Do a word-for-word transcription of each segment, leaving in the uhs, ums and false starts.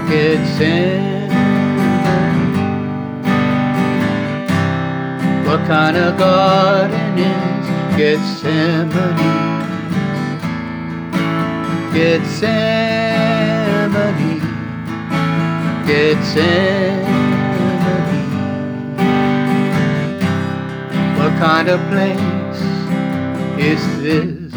Gethsemane. What kind of garden is Gethsemane? Gethsemane, Gethsemane. What kind of place is this?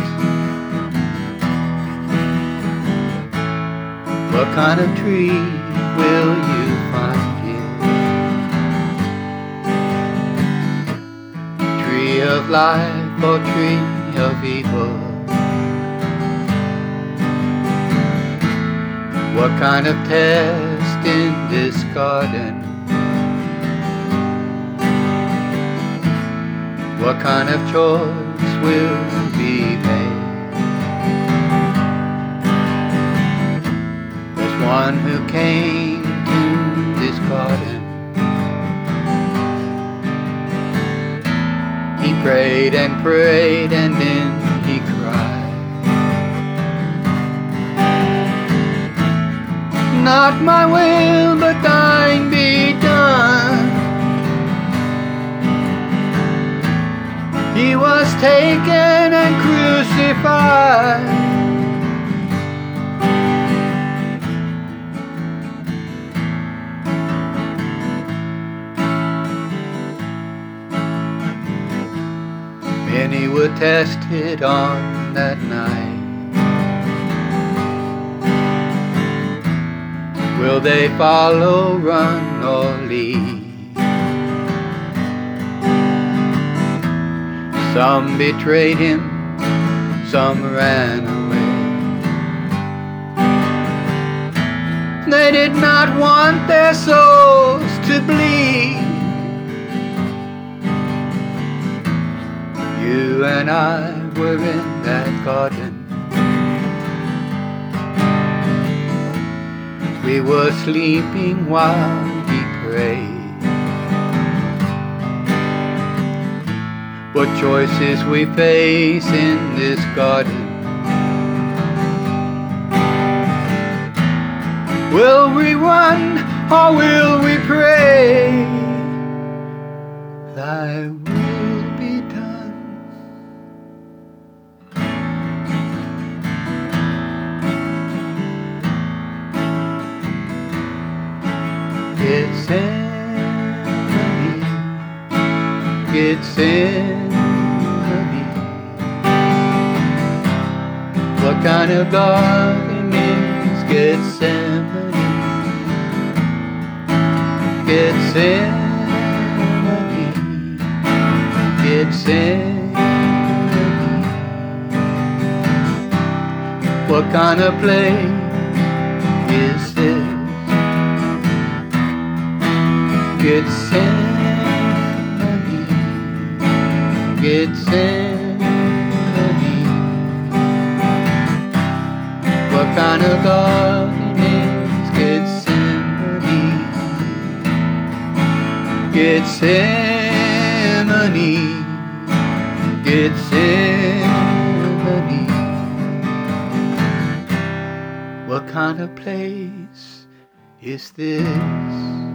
What kind of tree will you find here? Tree of life or tree of evil? What kind of test in this garden? What kind of choice will be made? There's one who came to this garden. He prayed and prayed and then he cried. Not my will, but thine be done. He was taken and crucified. Many were tested on that night. Will they follow, run, or leave? Some betrayed him, some ran away. They did not want their souls to bleed. You and I were in that garden. We were sleeping while we prayed. What choices we face in this garden? Will we run or will we pray? Thy will be done. Gethsemane, Gethsemane. What kind of garden is Gethsemane? Gethsemane, Gethsemane. What kind of place is this? Gethsemane, Gethsemane. What kind of garden is Gethsemane? Gethsemane, Gethsemane. What kind of place is this?